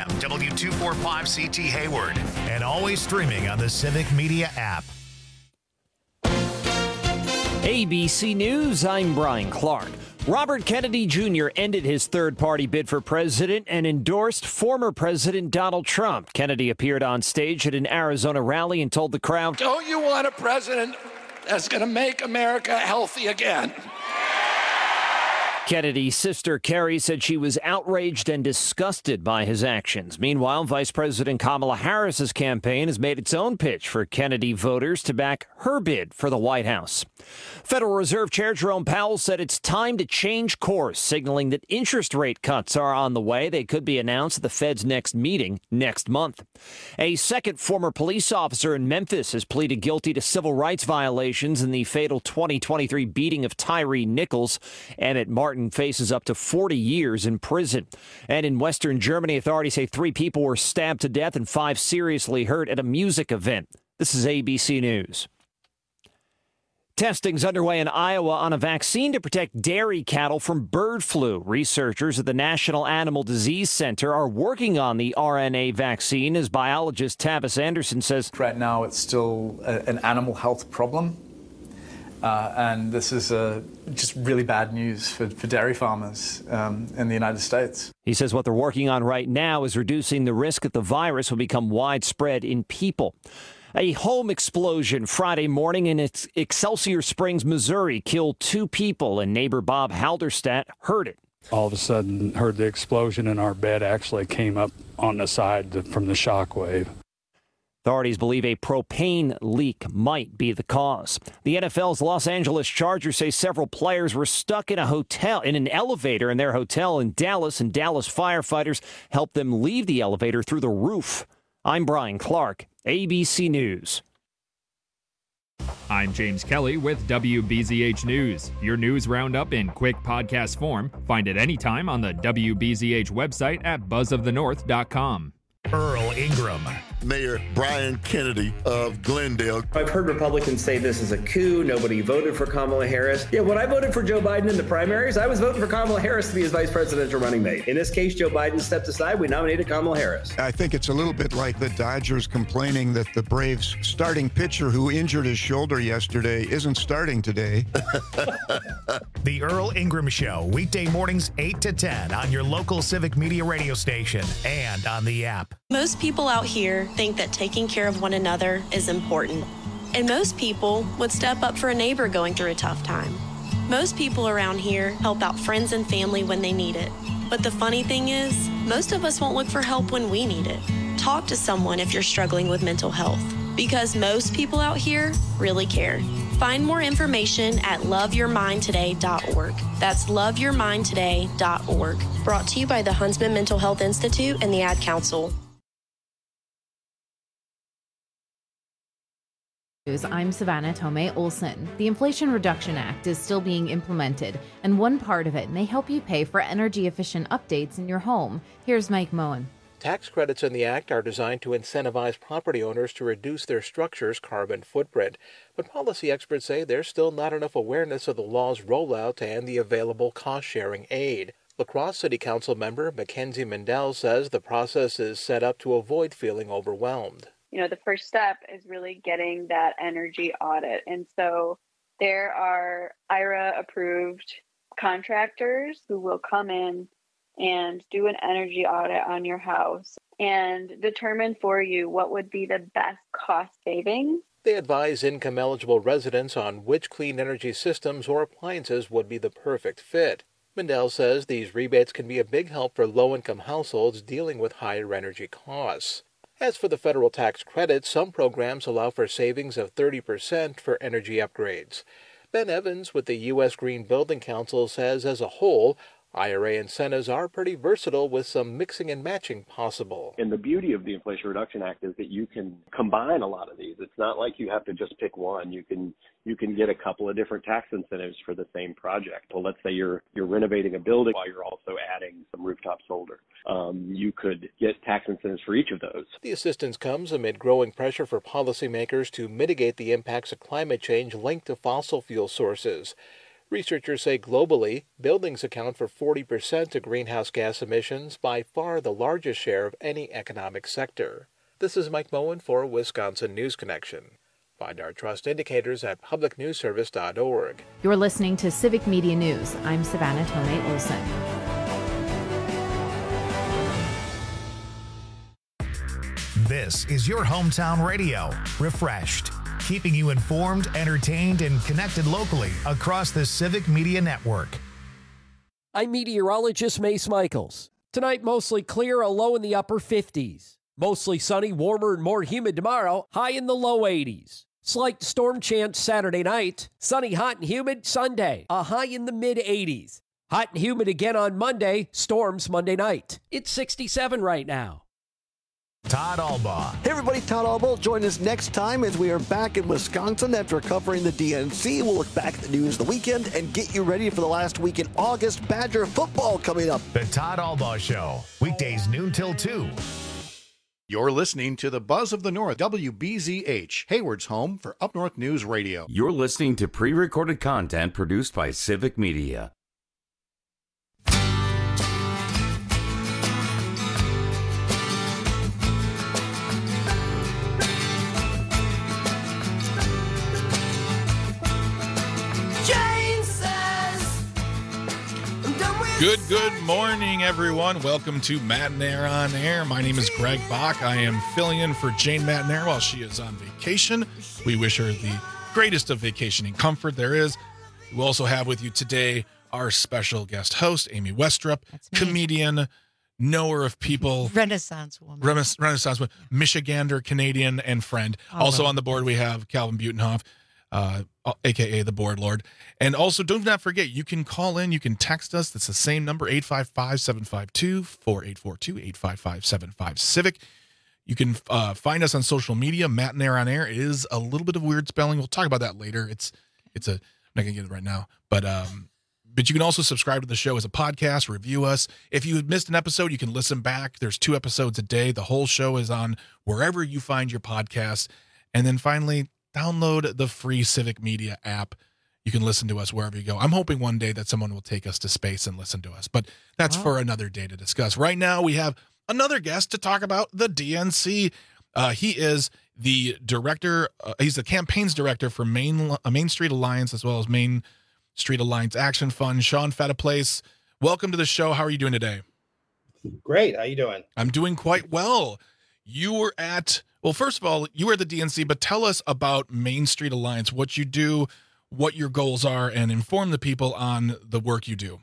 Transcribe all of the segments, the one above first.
FM, W245CT Hayward, and always streaming on the Civic Media app. ABC News, I'm Brian Clark. Robert Kennedy Jr. ended his third-party bid for president and endorsed former President Donald Trump. Kennedy appeared on stage at an Arizona rally and told the crowd, "Don't you want a president that's going to make America healthy again?" Kennedy's sister, Carrie, said she was outraged and disgusted by his actions. Meanwhile, Vice President Kamala Harris's campaign has made its own pitch for Kennedy voters to back her bid for the White House. Federal Reserve Chair Jerome Powell said it's time to change course, signaling that interest rate cuts are on the way. They could be announced at the Fed's next meeting next month. A second former police officer in Memphis has pleaded guilty to civil rights violations in the fatal 2023 beating of Tyree Nichols. Emmett Martin faces up to 40 years in prison. And in Western Germany, authorities say 3 people were stabbed to death and 5 seriously hurt at a music event. This is ABC News. Testing's underway in Iowa on a vaccine to protect dairy cattle from bird flu. Researchers at the National Animal Disease Center are working on the RNA vaccine, as biologist Tavis Anderson says. Right now, it's still an animal health problem. And this is just really bad news for dairy farmers in the United States. He says what they're working on right now is reducing the risk that the virus will become widespread in people. A home explosion Friday morning in Excelsior Springs, Missouri, killed 2 people, and neighbor Bob Halderstadt heard it. All of a sudden, heard the explosion, and our bed actually came up on the side from the shock wave. Authorities believe a propane leak might be the cause. The NFL's Los Angeles Chargers say several players were stuck in an elevator in their hotel in Dallas, and Dallas firefighters helped them leave the elevator through the roof. I'm Brian Clark, ABC News. I'm James Kelly with WBZH News. Your news roundup in quick podcast form. Find it anytime on the WBZH website at buzzofthenorth.com. Earl Ingram. Mayor Brian Kennedy of Glendale. I've heard Republicans say this is a coup. Nobody voted for Kamala Harris. Yeah, when I voted for Joe Biden in the primaries, I was voting for Kamala Harris to be his vice presidential running mate. In this case, Joe Biden stepped aside. We nominated Kamala Harris. I think it's a little bit like the Dodgers complaining that the Braves starting pitcher who injured his shoulder yesterday isn't starting today. The Earl Ingram Show, weekday mornings 8 to 10 on your local Civic Media radio station and on the app. Most people out here think that taking care of one another is important. And most people would step up for a neighbor going through a tough time. Most people around here help out friends and family when they need it. But the funny thing is, most of us won't look for help when we need it. Talk to someone if you're struggling with mental health, because most people out here really care. Find more information at loveyourmindtoday.org. That's loveyourmindtoday.org. Brought to you by the Huntsman Mental Health Institute and the Ad Council. I'm Savannah Tomei Olson. The Inflation Reduction Act is still being implemented, and one part of it may help you pay for energy-efficient updates in your home. Here's Mike Moen. Tax credits in the Act are designed to incentivize property owners to reduce their structure's carbon footprint. But policy experts say there's still not enough awareness of the law's rollout and the available cost-sharing aid. La Crosse City Council member Mackenzie Mendel says the process is set up to avoid feeling overwhelmed. The first step is really getting that energy audit. And so there are IRA-approved contractors who will come in and do an energy audit on your house and determine for you what would be the best cost savings. They advise income-eligible residents on which clean energy systems or appliances would be the perfect fit. Mendel says these rebates can be a big help for low-income households dealing with higher energy costs. As for the federal tax credits, some programs allow for savings of 30% for energy upgrades. Ben Evans with the U.S. Green Building Council says as a whole, IRA incentives are pretty versatile with some mixing and matching possible. And the beauty of the Inflation Reduction Act is that you can combine a lot of these. It's not like you have to just pick one. You can get a couple of different tax incentives for the same project. Well, let's say you're renovating a building while you're also adding some rooftop solar. You could get tax incentives for each of those. The assistance comes amid growing pressure for policymakers to mitigate the impacts of climate change linked to fossil fuel sources. Researchers say globally, buildings account for 40% of greenhouse gas emissions, by far the largest share of any economic sector. This is Mike Moen for Wisconsin News Connection. Find our trust indicators at publicnewsservice.org. You're listening to Civic Media News. I'm Savannah Tomei Olson. This is your hometown radio, Refreshed, keeping you informed, entertained, and connected locally across the Civic Media Network. I'm meteorologist Mace Michaels. Tonight, mostly clear, a low in the upper 50s. Mostly sunny, warmer and more humid tomorrow, high in the low 80s. Slight storm chance Saturday night. Sunny, hot, and humid Sunday, a high in the mid-80s. Hot and humid again on Monday, storms Monday night. It's 67 right now. Todd Albaugh. Hey everybody, Todd Albaugh. Join us next time as we are back in Wisconsin after covering the DNC. We'll look back at the news of the weekend and get you ready for the last week in August. Badger football coming up. The Todd Albaugh Show, weekdays noon till 2. You're listening to the Buzz of the North, WBZH, Hayward's home for Up North News Radio. You're listening to pre-recorded content produced by Civic Media. Good morning, everyone. Welcome to Matinaire on Air. My name is Greg Bach. I am filling in for Jane Matinaire while she is on vacation. We wish her the greatest of vacationing comfort there is. We'll also have with you today our special guest host, Amy Westrup, comedian, knower of people. Renaissance woman. Renaissance woman, Michigander, Canadian, and friend. Also on the board, we have Calvin Butenhoff, a.k.a. the Board Lord. And also, do not forget, you can call in, you can text us. That's the same number, 855-752-4842, 855-75-CIVIC. You can find us on social media. Matinaire on Air is a little bit of weird spelling. We'll talk about that later. I'm not going to get it right now. But you can also subscribe to the show as a podcast, review us. If you missed an episode, you can listen back. There's 2 episodes a day. The whole show is on wherever you find your podcasts. And then finally, download the free Civic Media app. You can listen to us wherever you go. I'm hoping one day that someone will take us to space and listen to us, but that's for another day to discuss. Right now, we have another guest to talk about the DNC. He is the director. He's the campaigns director for Main Street Alliance, as well as Main Street Alliance Action Fund. Sean Fettiplace, welcome to the show. How are you doing today? Great. How you doing? I'm doing quite well. You were first of all, you were at the DNC, but tell us about Main Street Alliance, what you do, what your goals are, and inform the people on the work you do.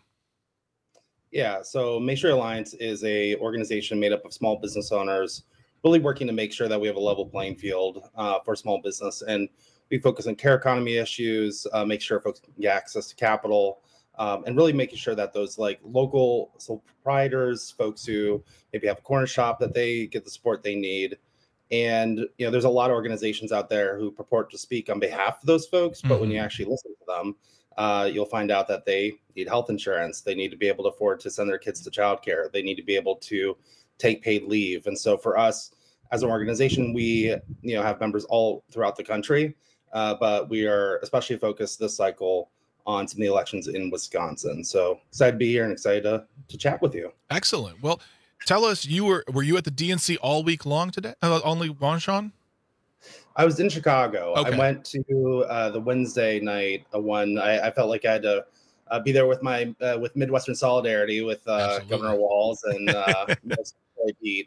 Yeah, so Main Street Alliance is a organization made up of small business owners, really working to make sure that we have a level playing field for small business. And we focus on care economy issues, make sure folks can get access to capital, and really making sure that those like local sole proprietors, folks who maybe have a corner shop, that they get the support they need. And, there's a lot of organizations out there who purport to speak on behalf of those folks. But when you actually listen to them, you'll find out that they need health insurance. They need to be able to afford to send their kids to childcare. They need to be able to take paid leave. And so for us as an organization, we, have members all throughout the country. But we are especially focused this cycle on some of the elections in Wisconsin. So excited to be here and excited to chat with you. Excellent. Well, tell us, were you at the DNC all week long today? Only one, Sean? I was in Chicago. Okay. I went to the Wednesday night one. I felt like I had to be there with with Midwestern Solidarity with Governor Walz and Pete.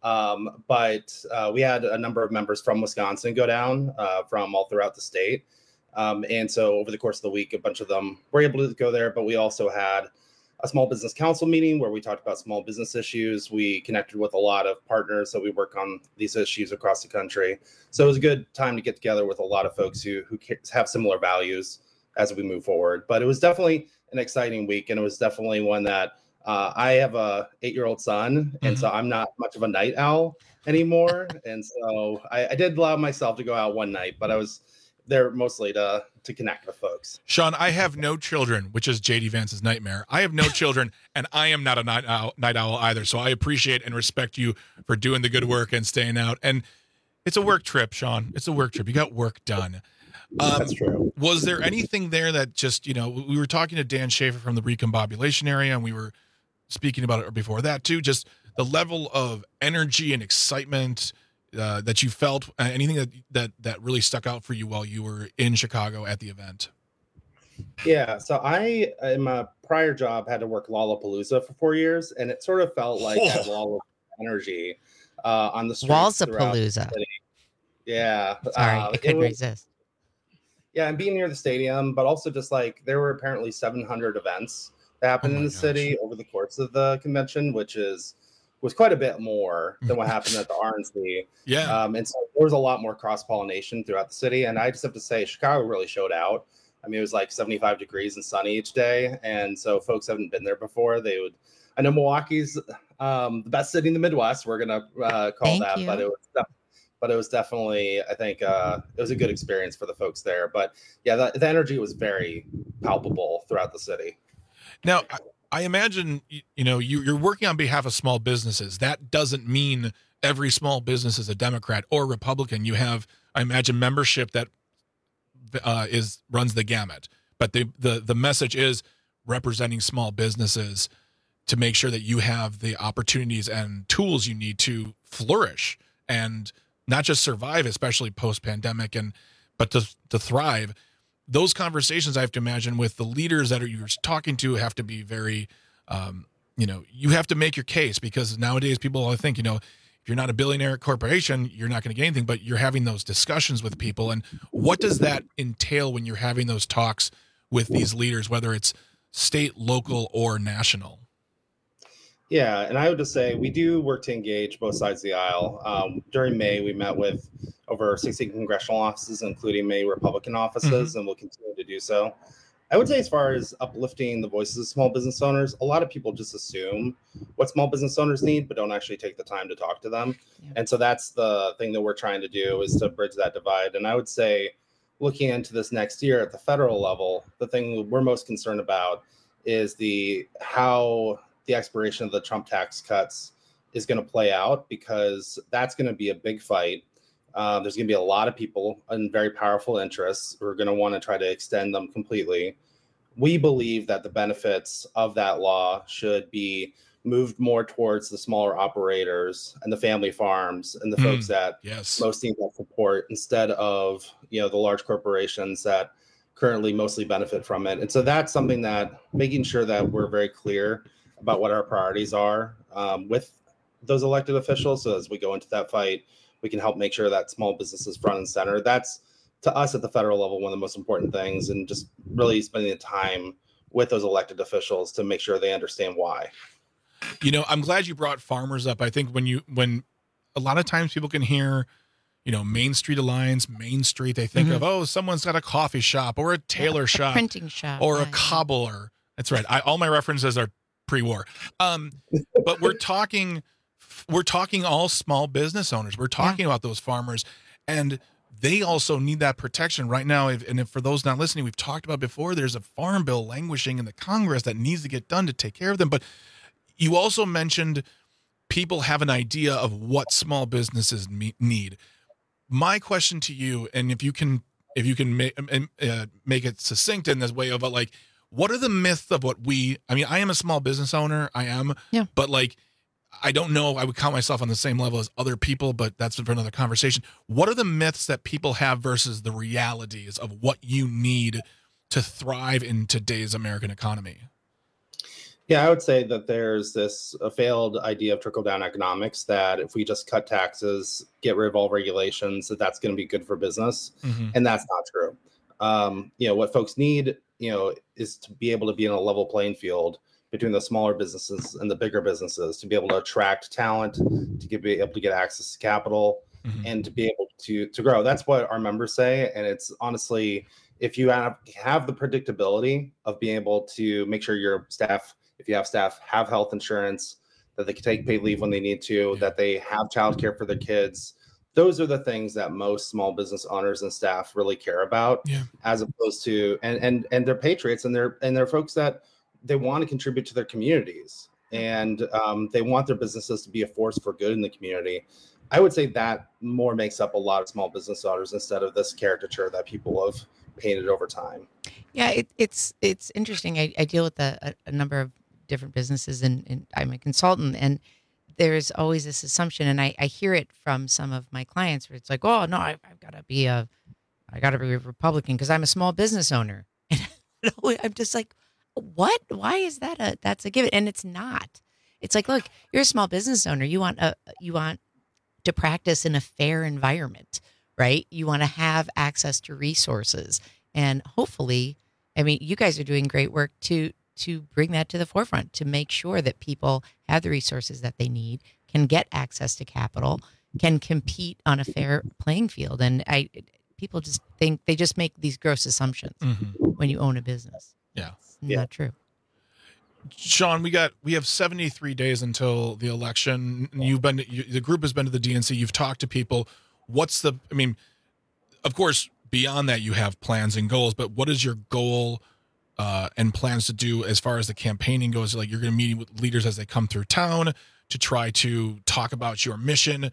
But we had a number of members from Wisconsin go down from all throughout the state. And so over the course of the week, a bunch of them were able to go there, but we also had a small business council meeting where we talked about small business issues. We connected with a lot of partners, so we work on these issues across the country. So it was a good time to get together with a lot of folks who have similar values as we move forward. But it was definitely an exciting week, and it was definitely one that I have a 8-year-old son, and so I'm not much of a night owl anymore. And so I did allow myself to go out one night, but I was there mostly to connect with folks. Sean, I have no children, which is J.D. Vance's nightmare. I have no children, and I am not a night owl either. So I appreciate and respect you for doing the good work and staying out. And it's a work trip, Sean. It's a work trip. You got work done. That's true. Was there anything there that just, we were talking to Dan Schaefer from the recombobulation area, and we were speaking about it before that too, just the level of energy and excitement that you felt, anything that really stuck out for you while you were in Chicago at the event? Yeah, so I, in my prior job, had to work Lollapalooza for 4 years, and it sort of felt like I had Lollapalooza energy on the streets. Wallsapalooza. Yeah. Sorry, I couldn't resist. Yeah, and being near the stadium, but also just like there were apparently 700 events that happened in the city over the course of the convention, which was quite a bit more than what happened at the RNC. Yeah. And so there was a lot more cross-pollination throughout the city. And I just have to say, Chicago really showed out. I mean, it was like 75 degrees and sunny each day. And so folks haven't been there before. I know Milwaukee's the best city in the Midwest. We're going to call Thank that, you. but it was definitely, I think it was a good experience for the folks there. But yeah, the energy was very palpable throughout the city. Now, I imagine, you're working on behalf of small businesses. That doesn't mean every small business is a Democrat or Republican. You have, I imagine, membership that runs the gamut. But the message is representing small businesses to make sure that you have the opportunities and tools you need to flourish and not just survive, especially post-pandemic, but to thrive. Those conversations, I have to imagine, with the leaders that you're talking to have to be very, you have to make your case, because nowadays people think, if you're not a billionaire corporation, you're not going to get anything, but you're having those discussions with people. And what does that entail when you're having those talks with these leaders, whether it's state, local, or national? Yeah, and I would just say we do work to engage both sides of the aisle. During May, we met with over 60 congressional offices, including many Republican offices, and we'll continue to do so. I would say, as far as uplifting the voices of small business owners, a lot of people just assume what small business owners need, but don't actually take the time to talk to them. Yeah. And so that's the thing that we're trying to do, is to bridge that divide. And I would say, looking into this next year at the federal level, the thing we're most concerned about is how the expiration of the Trump tax cuts is going to play out, because that's going to be a big fight. There's going to be a lot of people and very powerful interests who are going to want to try to extend them completely. We believe that the benefits of that law should be moved more towards the smaller operators and the family farms and the folks that most need that support, instead of, the large corporations that currently mostly benefit from it. And so that's something that, making sure that we're very clear about what our priorities are with those elected officials, so as we go into that fight, we can help make sure that small business is front and center. That's, to us at the federal level, one of the most important things, and just really spending the time with those elected officials to make sure they understand why. I'm glad you brought farmers up. I think when a lot of times people can hear, Main Street Alliance, Main Street, they think of, someone's got a coffee shop or a tailor shop, printing shop, or a cobbler. That's right. All my references are pre-war. But we're talking all small business owners. We're talking about those farmers, and they also need that protection right now. And for those not listening, we've talked about before, there's a farm bill languishing in the Congress that needs to get done to take care of them. But you also mentioned people have an idea of what small businesses need. My question to you, and if you can make it succinct in this way of what are the myths of I am a small business owner. I am, but I don't know if I would count myself on the same level as other people, but that's for another conversation. What are the myths that people have versus the realities of what you need to thrive in today's American economy? Yeah, I would say that there's a failed idea of trickle-down economics, that if we just cut taxes, get rid of all regulations, that's going to be good for business. And that's not true. What folks need, is to be able to be in a level playing field between the smaller businesses and the bigger businesses, to be able to attract talent, to be able to get access to capital, and to be able to grow. That's what our members say. And it's honestly, if you have the predictability of being able to make sure your staff, if you have staff, have health insurance, that they can take paid leave when they need to, that they have childcare for their kids, those are the things that most small business owners and staff really care about, as opposed to, and they're patriots, and they're folks that they want to contribute to their communities, and they want their businesses to be a force for good in the community. I would say that more makes up a lot of small business owners instead of this caricature that people have painted over time. Yeah, it's interesting. I deal with a number of different businesses, and I'm a consultant, and there's always this assumption, and I hear it from some of my clients where it's like, oh no, I've got to be a Republican because I'm a small business owner. And I'm just like, what? Why is that that's a given? And it's not. It's like, look, you're a small business owner. You want to practice in a fair environment, right? You want to have access to resources, and hopefully, I mean, you guys are doing great work to bring that to the forefront, to make sure that people have the resources that they need, can get access to capital, can compete on a fair playing field. And people just think, they just make these gross assumptions when you own a business. Yeah. It's not true. Sean, we have 73 days until the election. The group has been to the DNC. You've talked to people. Of course, beyond that, you have plans and goals, but what is your goal and plans to do as far as the campaigning goes? Like, you're going to meet with leaders as they come through town to try to talk about your mission.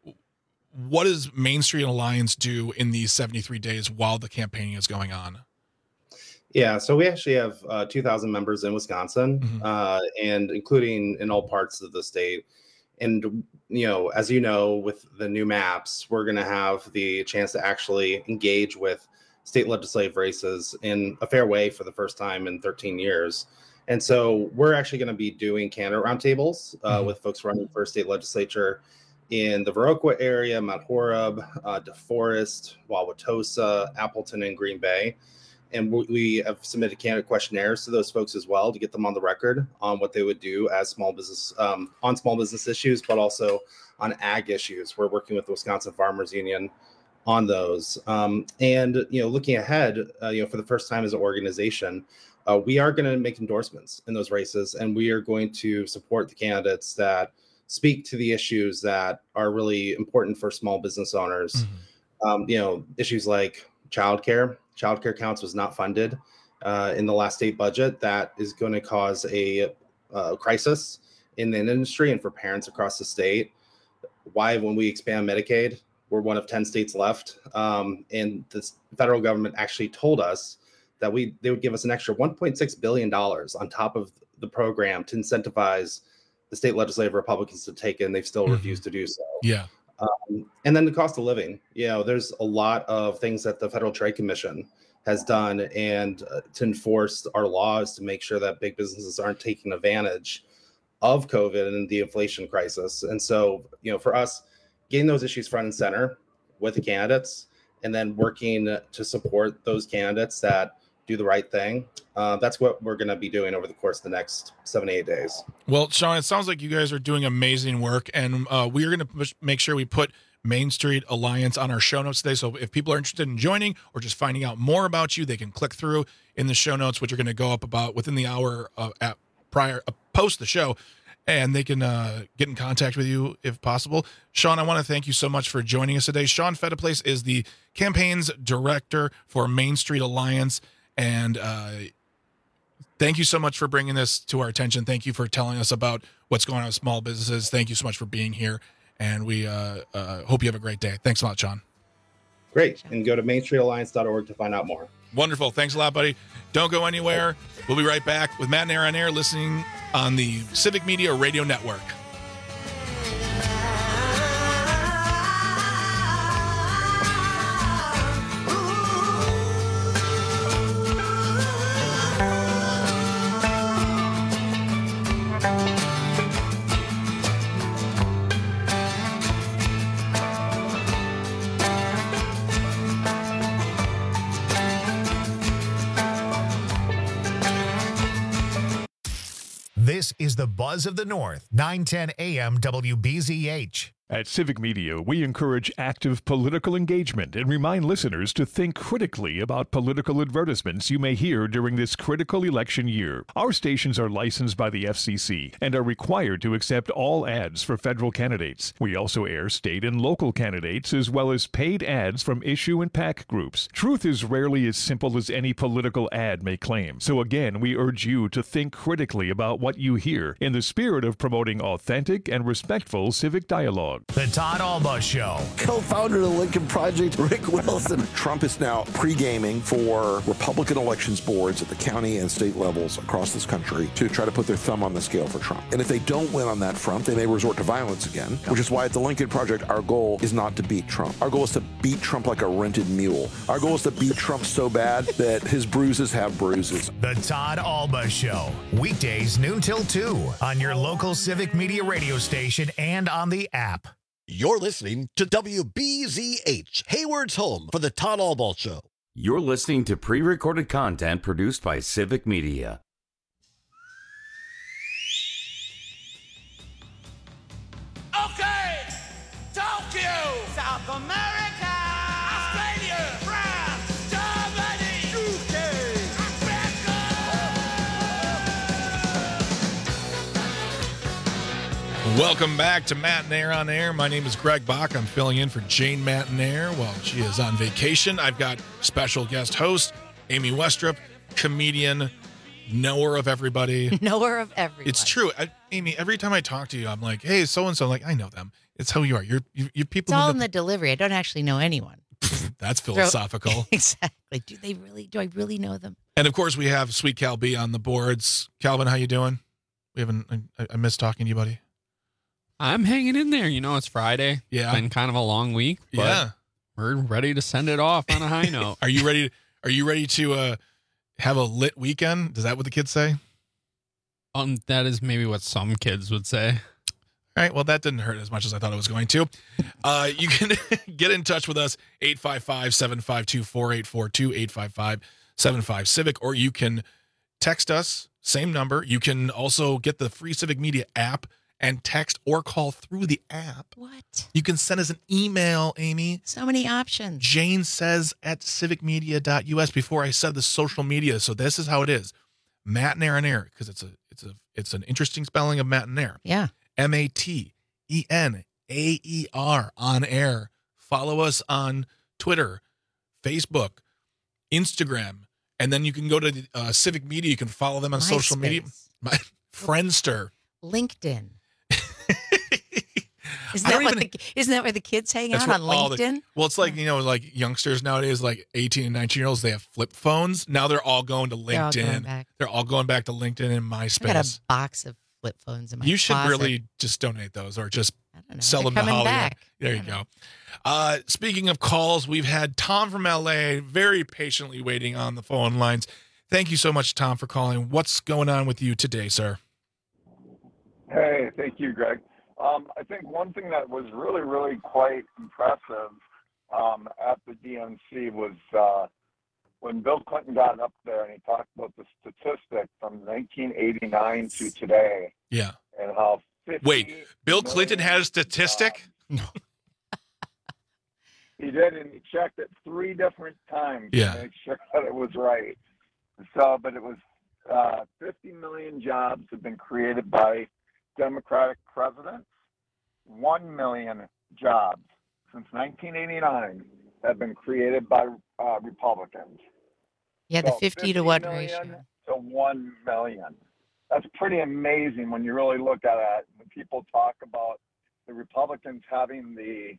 What does Main Street Alliance do in these 73 days while the campaigning is going on? Yeah, so we actually have 2,000 members in Wisconsin, and including in all parts of the state. And, as you know, with the new maps, we're going to have the chance to actually engage with state legislative races in a fair way for the first time in 13 years. And so we're actually going to be doing candidate roundtables with folks running for state legislature in the Viroqua area, Mount Horeb, DeForest, Wauwatosa, Appleton, and Green Bay. And we have submitted candidate questionnaires to those folks as well to get them on the record on what they would do as small business on small business issues, but also on ag issues. We're working with the Wisconsin Farmers Union on those. And looking ahead, for the first time as an organization, we are going to make endorsements in those races, and we are going to support the candidates that speak to the issues that are really important for small business owners. Issues like childcare. Childcare counts was not funded in the last state budget. That is going to cause a crisis in the industry and for parents across the state. Why, when we expand Medicaid, we're one of 10 states left. And the federal government actually told us that they would give us an extra $1.6 billion on top of the program to incentivize the state legislative Republicans to take it, and they've still refused to do so. Yeah. And then the cost of living. There's a lot of things that the Federal Trade Commission has done and to enforce our laws to make sure that big businesses aren't taking advantage of COVID and the inflation crisis. And so, for us, getting those issues front and center with the candidates and then working to support those candidates that do the right thing. That's what we're going to be doing over the course of the next 7 to 8 days. Well, Sean, it sounds like you guys are doing amazing work, and we are going to make sure we put Main Street Alliance on our show notes today. So if people are interested in joining or just finding out more about you, they can click through in the show notes, which are going to go up about within the hour post the show, and they can get in contact with you if possible. Sean, I want to thank you so much for joining us today. Sean Fettiplace is the campaigns director for Main Street Alliance. And thank you so much for bringing this to our attention. Thank you for telling us about what's going on with small businesses. Thank you so much for being here. And we hope you have a great day. Thanks a lot, Sean. Great. And go to mainstreetalliance.org to find out more. Wonderful. Thanks a lot, buddy. Don't go anywhere. We'll be right back with Matt and Aaron on Air, listening on the Civic Media Radio Network. This is the Buzz of the North, 910 AM WBZH. At Civic Media, we encourage active political engagement and remind listeners to think critically about political advertisements you may hear during this critical election year. Our stations are licensed by the FCC and are required to accept all ads for federal candidates. We also air state and local candidates as well as paid ads from issue and PAC groups. Truth is rarely as simple as any political ad may claim. So again, we urge you to think critically about what you hear in the spirit of promoting authentic and respectful civic dialogue. Dog. The Todd Alba Show. Co-founder of the Lincoln Project, Rick Wilson. Trump is now pre-gaming for Republican elections boards at the county and state levels across this country to try to put their thumb on the scale for Trump. And if they don't win on that front, they may resort to violence again, which is why at the Lincoln Project, our goal is not to beat Trump. Our goal is to beat Trump like a rented mule. Our goal is to beat Trump so bad that his bruises have bruises. The Todd Alba Show. Weekdays noon till 2 on your local Civic Media radio station and on the app. You're listening to WBZH, Hayward's home for the Todd Alba Show. You're listening to pre-recorded content produced by Civic Media. Okay, Tokyo, South America, Australia, France, Germany, UK, Africa. Welcome back to Matt and Air on Air. My name is Greg Bach. I'm filling in for Jane Matanair while she is on vacation. I've got special guest host, Amy Westrup, comedian, knower of everybody. Knower of everybody. It's true. Amy, every time I talk to you, I'm like, hey, so-and-so. I'm like, I know them. It's who you are. You're people. It's all in the delivery. I don't actually know anyone. That's philosophical. Exactly. Do I really know them? And of course, we have Sweet Cal B on the boards. Calvin, how you doing? I miss talking to you, buddy. I'm hanging in there. You know, it's Friday. Yeah. It's been kind of a long week. But yeah. We're ready to send it off on a high note. Are you ready to have a lit weekend? Is that what the kids say? That is maybe what some kids would say. All right. Well, that didn't hurt as much as I thought it was going to. You can get in touch with us, 855-752-4842, 855-75-CIVIC, or you can text us, same number. You can also get the free Civic Media app and text or call through the app. What? You can send us an email, Amy. So many options. Jane says at civicmedia.us before I said the social media. So this is how it is. Matt and Air on Air, because it's an interesting spelling of Matt and Air. Yeah. MATENAER on air. Follow us on Twitter, Facebook, Instagram, and then you can go to Civic Media. You can follow them on social media. Friendster. LinkedIn. Isn't that where the kids hang out on LinkedIn? It's like, like youngsters nowadays, like 18 and 19-year-olds, they have flip phones. Now they're all going to LinkedIn. They're all going back to LinkedIn and MySpace. I got a box of flip phones in my You should closet. really just donate those or just sell them to Hollywood. Back. There you go. Speaking of calls, we've had Tom from LA very patiently waiting on the phone lines. Thank you so much, Tom, for calling. What's going on with you today, sir? Hey, thank you, Greg. I think one thing that was really, really quite impressive at the DNC was when Bill Clinton got up there and he talked about the statistic from 1989 to today. Yeah. And how Wait, Bill Clinton had a statistic? No. He did, and he checked it 3 different times to make sure that it was right. So, but it was 50 million jobs have been created by Democratic presidents. 1 million jobs since 1989 have been created by Republicans. Yeah, the So 50 to what ratio? To 1 million. That's pretty amazing when you really look at it. When people talk about the Republicans having the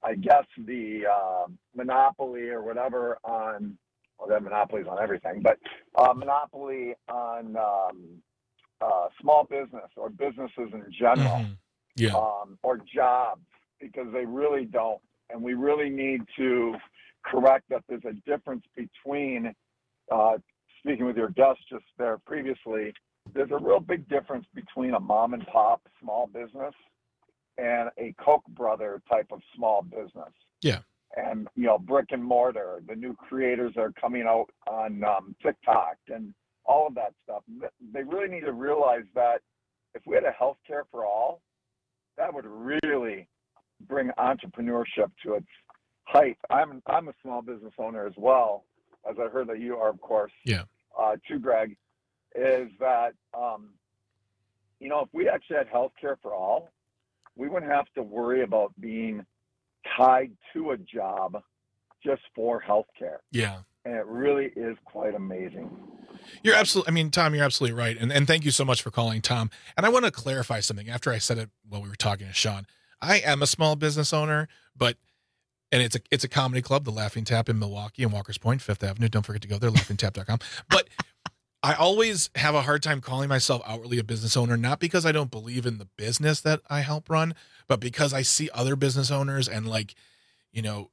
monopoly or whatever on, well, they have monopolies on everything, but monopoly on small business or businesses in general. Or jobs, because they really don't. And we really need to correct that there's a difference between, speaking with your guest just there previously, there's a real big difference between a mom and pop small business and a Koch brother type of small business. Yeah. And, brick and mortar, the new creators that are coming out on TikTok and all of that stuff. They really need to realize that if we had a healthcare for all, that would really bring entrepreneurship to its height. I'm a small business owner as well, as I heard that you are, of course. Yeah. Too, Greg, is that if we actually had healthcare for all, we wouldn't have to worry about being tied to a job just for healthcare. Yeah. And it really is quite amazing. Tom, you're absolutely right. And thank you so much for calling, Tom. And I want to clarify something after I said it while we were talking to Sean. I am a small business owner, and it's a comedy club, the Laughing Tap in Milwaukee and Walker's Point, 5th Avenue. Don't forget to go there, laughingtap.com. But I always have a hard time calling myself outwardly a business owner, not because I don't believe in the business that I help run, but because I see other business owners and like, you know,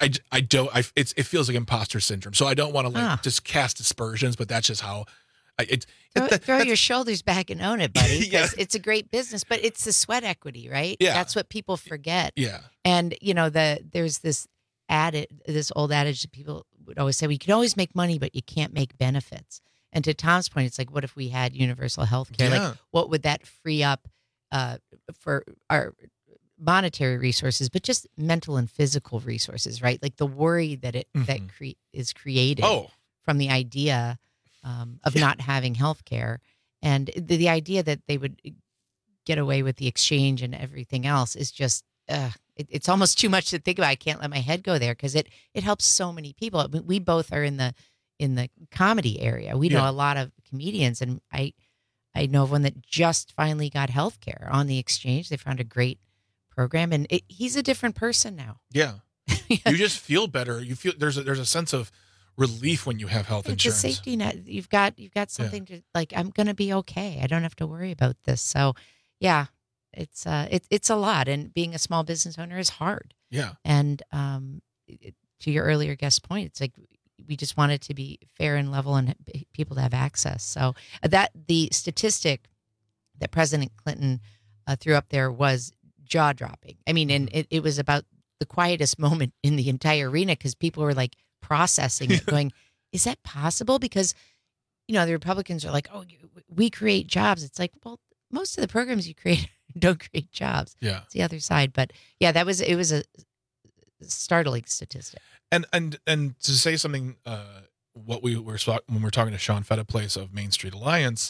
it feels like imposter syndrome. So I don't want to just cast aspersions, but that's just how throw your shoulders back and own it, buddy. Because it's a great business, but it's the sweat equity, right? Yeah. That's what people forget. Yeah. And you know, there's this old adage that people would always say, well, you can always make money, but you can't make benefits. And to Tom's point, it's like, what if we had universal health care? Yeah. Like, what would that free up for our monetary resources, but just mental and physical resources, right? Like the worry that is created from the idea of not having health care, and the idea that they would get away with the exchange and everything else is just it's almost too much to think about. I can't let my head go there because it helps so many people. I mean, we both are in the comedy area. We know a lot of comedians, and I know of one that just finally got health care on the exchange. They found a great program, and he's a different person now. Yeah. You just feel better. You feel there's a sense of relief when you have health insurance. It's a safety net. You've got something to, like, I'm going to be okay. I don't have to worry about this. So yeah, it's a lot, and being a small business owner is hard. Yeah. And to your earlier guest point, it's like we just want it to be fair and level and people to have access. So that the statistic that President Clinton threw up there was jaw-dropping. I mean, and it was about the quietest moment in the entire arena because people were like processing it, going, is that possible? Because, you know, the Republicans are like, oh, we create jobs. It's like, well, most of the programs you create don't create jobs. Yeah. It's the other side. But yeah, it was a startling statistic. And to say something, what we were when we were talking to Sean Fettiplace of Main Street Alliance,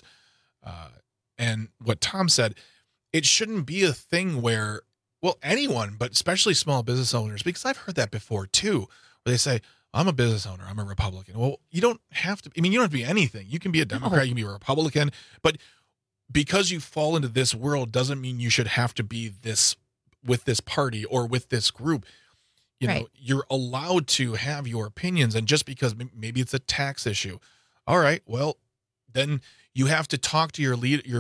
and what Tom said, it shouldn't be a thing where, well, anyone, but especially small business owners, because I've heard that before too, where they say, I'm a business owner, I'm a Republican. Well, you don't have to. I mean, you don't have to be anything. You can be a Democrat, you can be a Republican, but because you fall into this world doesn't mean you should have to be this with this party or with this group. You know, you're allowed to have your opinions, and just because maybe it's a tax issue, all right, well, then you have to talk to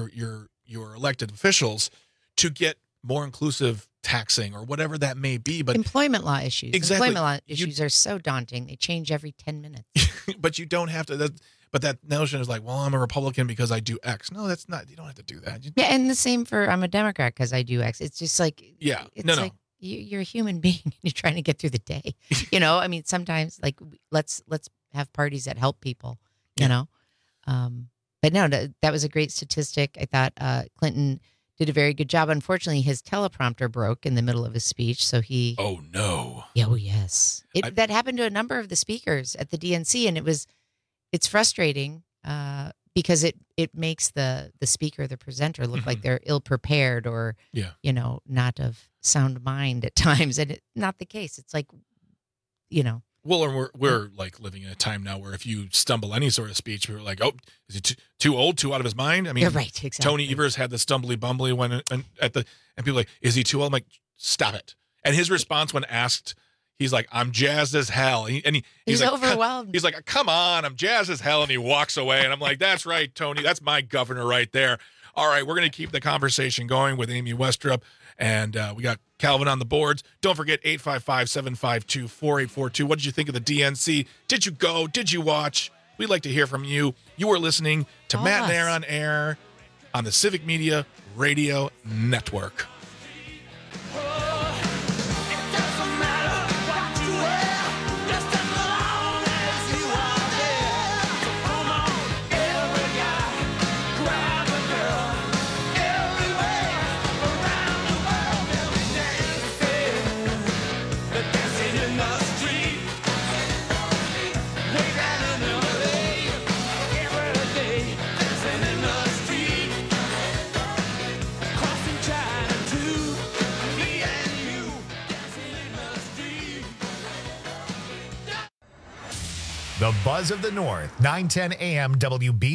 your elected officials to get more inclusive taxing or whatever that may be. But employment law issues, exactly. Employment law issues are so daunting; they change every 10 minutes. But you don't have to. But that notion is like, well, I'm a Republican because I do X. No, that's not. You don't have to do that. Yeah, and the same for I'm a Democrat because I do X. It's just like no. You're a human being and you're trying to get through the day. You know, I mean, sometimes like let's have parties that help people, you know? But no, that was a great statistic. I thought Clinton did a very good job. Unfortunately, his teleprompter broke in the middle of his speech. So he... Oh, no. Oh, yes. That happened to a number of the speakers at the DNC. And it's frustrating because it makes the speaker, the presenter, look like they're ill-prepared or, you know, not of sound mind at times. And it's not the case. It's like, you know. Well, and we're like living in a time now where if you stumble any sort of speech, we're like, oh, is he too old, too out of his mind? I mean, you're right, exactly. Tony Evers had the stumbly bumbly and people are like, is he too old? I'm like, stop it. And his response when asked, he's like, I'm jazzed as hell. He's like, overwhelmed. He's like, come on, I'm jazzed as hell. And he walks away. And I'm like, that's right, Tony. That's my governor right there. All right, we're going to keep the conversation going with Amy Westrup. And we got Calvin on the boards. Don't forget 855-752-4842. What did you think of the DNC? Did you go? Did you watch? We'd like to hear from you. You are listening to Matt and Air on Air on the Civic Media Radio Network. The Buzz of the North, 910 AM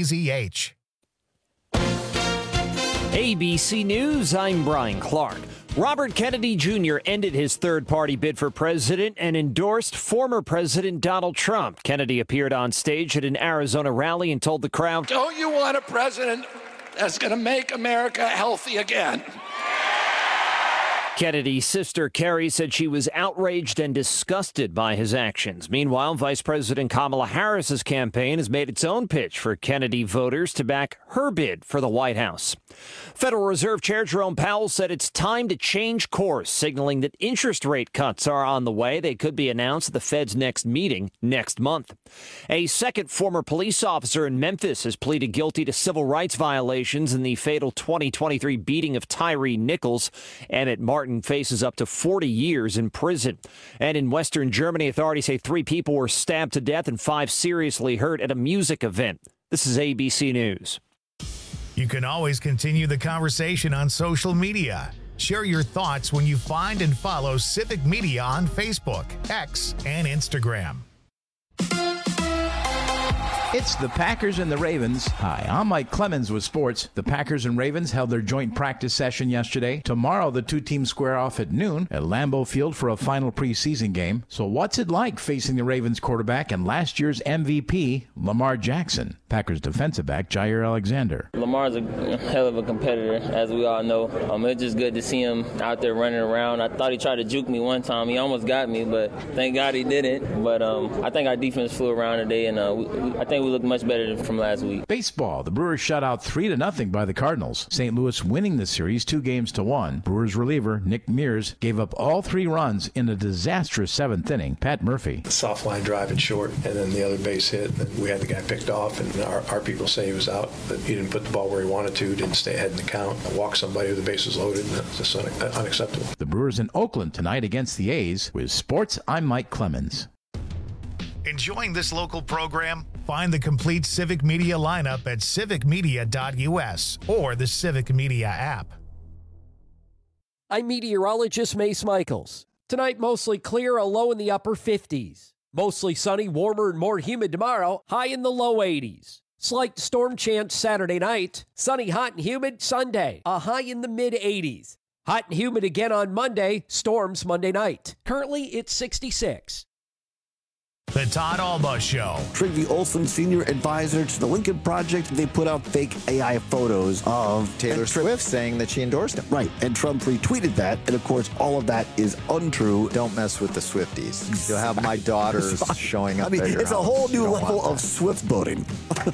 WBZH. ABC News, I'm Brian Clark. Robert Kennedy Jr. ended his third-party bid for president and endorsed former President Donald Trump. Kennedy appeared on stage at an Arizona rally and told the crowd, "Don't you want a president that's going to make America healthy again?" Kennedy's sister, Carrie, said she was outraged and disgusted by his actions. Meanwhile, Vice President Kamala Harris's campaign has made its own pitch for Kennedy voters to back her bid for the White House. Federal Reserve Chair Jerome Powell said it's time to change course, signaling that interest rate cuts are on the way. They could be announced at the Fed's next meeting next month. A second former police officer in Memphis has pleaded guilty to civil rights violations in the fatal 2023 beating of Tyree Nichols. Emmett Martin faces up to 40 years in prison. And in Western Germany, authorities say 3 people were stabbed to death and 5 seriously hurt at a music event. This is ABC News. You can always continue the conversation on social media. Share your thoughts when you find and follow Civic Media on Facebook, X, and Instagram. It's the Packers and the Ravens. Hi, I'm Mike Clemens with sports. The Packers and Ravens held their joint practice session yesterday. Tomorrow, the two teams square off at noon at Lambeau Field for a final preseason game. So what's it like facing the Ravens quarterback and last year's MVP, Lamar Jackson? Packers defensive back Jair Alexander. Lamar's a hell of a competitor, as we all know. It's just good to see him out there running around. I thought he tried to juke me one time. He almost got me, but thank God he didn't. But I think our defense flew around today, and I think we look much better from last week. Baseball. The Brewers shut out 3-0 by the Cardinals. St. Louis winning the series 2-1. Brewers reliever Nick Mears gave up all 3 runs in a disastrous 7th inning. Pat Murphy. Soft line drive and short, and then the other base hit. And we had the guy picked off, and our people say he was out, but he didn't put the ball where he wanted to, didn't stay ahead in the count, walk somebody with the bases loaded, and that's just unacceptable. The Brewers in Oakland tonight against the A's. With sports, I'm Mike Clemens. Enjoying this local program? Find the complete Civic Media lineup at civicmedia.us or the Civic Media app. I'm meteorologist Mace Michaels. Tonight, mostly clear, a low in the upper 50s. Mostly sunny, warmer and more humid tomorrow, high in the low 80s. Slight storm chance Saturday night. Sunny, hot, and humid Sunday, a high in the mid-80s. Hot and humid again on Monday, storms Monday night. Currently, it's 66. The Todd Alba Show. Trygve Olsen, senior advisor to the Lincoln Project, they put out fake AI photos of Taylor Swift saying that she endorsed him. Right, and Trump retweeted that, and of course, all of that is untrue. Don't mess with the Swifties. You'll have my daughters showing up. It's a whole new level of Swift voting.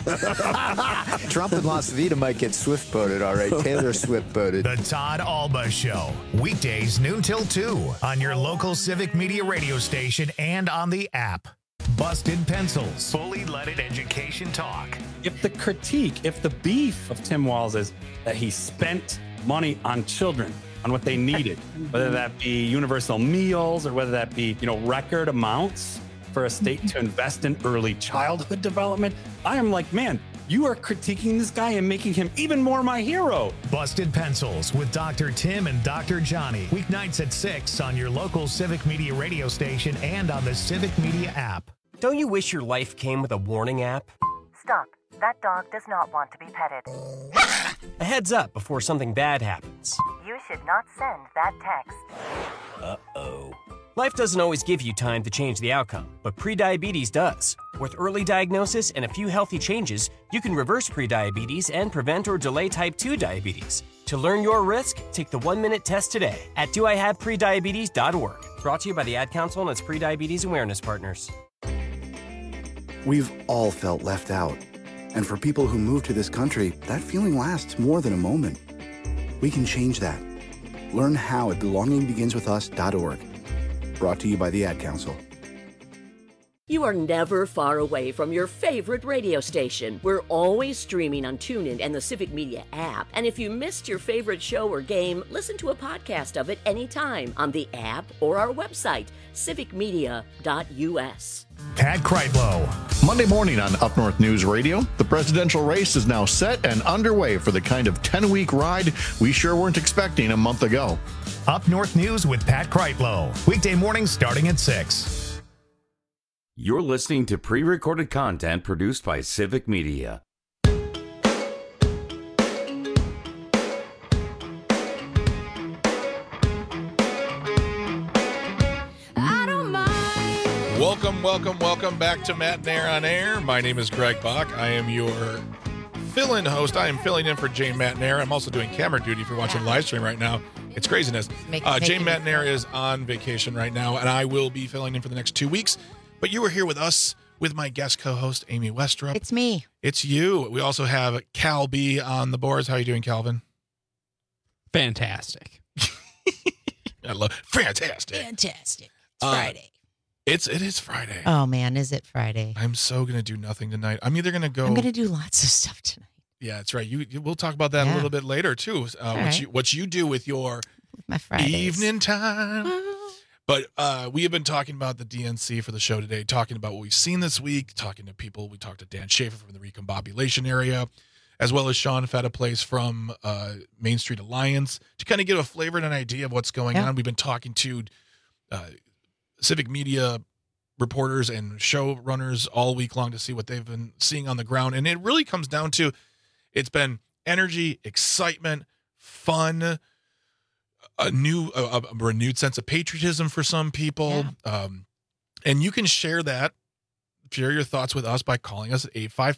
Trump and Las Vegas might get Swift voted, all right. Taylor Swift voted. The Todd Alba Show. Weekdays noon till 2 on your local Civic Media radio station and on the app. Busted Pencils. Fully leaded education talk. If the beef of Tim Walz is that he spent money on children, on what they needed, whether that be universal meals or whether that be, record amounts for a state to invest in early childhood development, I am like, man, you are critiquing this guy and making him even more my hero. Busted Pencils with Dr. Tim and Dr. Johnny. Weeknights at 6 on your local Civic Media radio station and on the Civic Media app. Don't you wish your life came with a warning app? Stop. That dog does not want to be petted. A heads up before something bad happens. You should not send that text. Uh-oh. Life doesn't always give you time to change the outcome, but prediabetes does. With early diagnosis and a few healthy changes, you can reverse prediabetes and prevent or delay type 2 diabetes. To learn your risk, take the 1-minute test today at doihaveprediabetes.org. Brought to you by the Ad Council and its prediabetes awareness partners. We've all felt left out. And for people who move to this country, that feeling lasts more than a moment. We can change that. Learn how at belongingbeginswithus.org. Brought to you by the Ad Council. You are never far away from your favorite radio station. We're always streaming on TuneIn and the Civic Media app. And if you missed your favorite show or game, listen to a podcast of it anytime on the app or our website, civicmedia.us. Pat Kreitlow. Monday morning on Up North News Radio, the presidential race is now set and underway for the kind of 10-week ride we sure weren't expecting a month ago. Up North News with Pat Kreitlow. Weekday mornings starting at 6. You're listening to pre-recorded content produced by Civic Media. Welcome back to Matt and Air on Air. My name is Greg Bach. I am your fill-in host. I am filling in for Jane Matnair. I'm also doing camera duty if you're watching live stream right now. It's craziness. Jane Matnair is on vacation right now, and I will be filling in for the next 2 weeks. But you are here with us, with my guest co-host, Amy Westrup. It's me. It's you. We also have Cal B on the boards. How are you doing, Calvin? Fantastic. I love fantastic. Fantastic. It's Friday. It is Friday. Oh, man, is it Friday? I'm so going to do nothing tonight. I'm either going to go. I'm going to do lots of stuff tonight. Yeah, that's right. We'll talk about that a little bit later, too. What you do with your my Fridays. Evening time. But we have been talking about the DNC for the show today, talking about what we've seen this week, talking to people. We talked to Dan Schaefer from the Recombobulation area, as well as Sean Fetaplace from Main Street Alliance, to kind of get a flavor and an idea of what's going on. We've been talking to civic media reporters and showrunners all week long to see what they've been seeing on the ground. And it really comes down to, it's been energy, excitement, fun, a renewed sense of patriotism for some people. Yeah. And you can share your thoughts with us by calling us at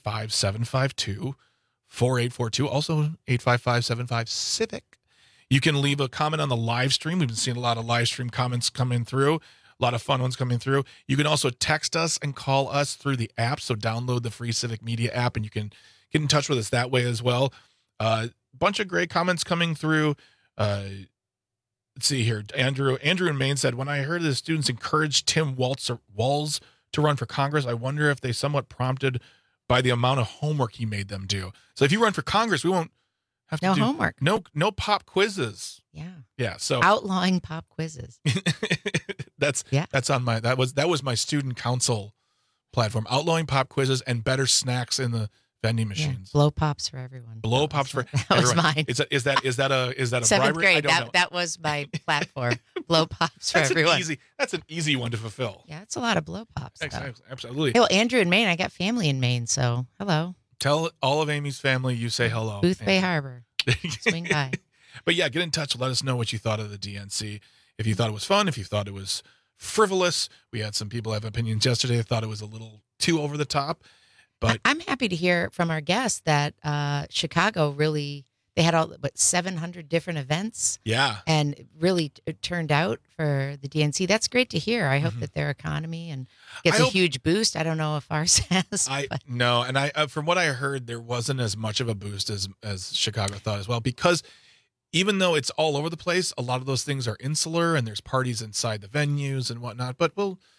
855-752-4842. Also 855-75-CIVIC. You can leave a comment on the live stream. We've been seeing a lot of live stream comments coming through. A lot of fun ones coming through. You can also text us and call us through the app. So download the free Civic Media app and you can get in touch with us that way as well. Bunch of great comments coming through. Let's see here. Andrew in Maine said, when I heard the students encouraged Tim Walz to run for Congress, I wonder if they somewhat prompted by the amount of homework he made them do. So if you run for Congress, we won't have to do homework. No pop quizzes. Yeah. So outlawing pop quizzes. That's on my that was my student council platform. Outlawing pop quizzes and better snacks in the vending machines. Yeah. Blow pops for everyone. Blow pops for that everyone. was mine. Is that a 7th bribery? grade. I don't know. That was my platform. Blow pops for everyone. That's an easy one to fulfill. Yeah, it's a lot of blow pops. Absolutely. Hey, well, Andrew in Maine. I got family in Maine, so hello. Tell all of Amy's family you say hello. Boothbay Harbor. Swing by. But yeah, get in touch. Let us know what you thought of the DNC. If you thought it was fun, if you thought it was frivolous. We had some people have opinions yesterday that thought it was a little too over the top. But I'm happy to hear from our guests that Chicago really, they had 700 different events. Yeah. And really turned out for the DNC. That's great to hear. I hope that their economy gets a huge boost. I don't know if ours has. No, and I from what I heard, there wasn't as much of a boost as Chicago thought as well, because even though it's all over the place, a lot of those things are insular and there's parties inside the venues and whatnot. But